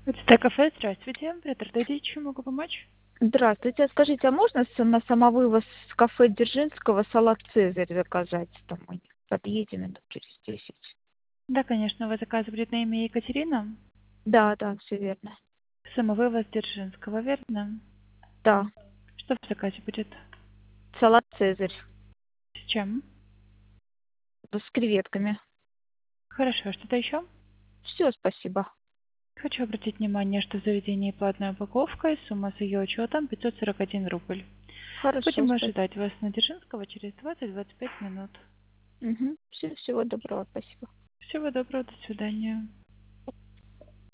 Это кафе, здравствуйте. Предотвратите, чем могу помочь? Здравствуйте. Скажите, а можно на самовывоз с кафе Дзержинского салат «Цезарь» заказать домой? Подъедем минут через 10. Да, конечно, вы заказывали на имя Екатерина. Да, да, все верно. Самовывоз Дзержинского, верно? Да, Что в заказе будет? салат «Цезарь» С чем? с креветками. Хорошо, что-то еще? Все, спасибо. Хочу обратить внимание, что в заведении платная упаковка и сумма с ее учетом 541 рубль. Хорошо, Будем спасибо. ожидать вас на Дзержинского через 20-25 минут. Угу. Всего доброго, спасибо. Всего доброго, до свидания.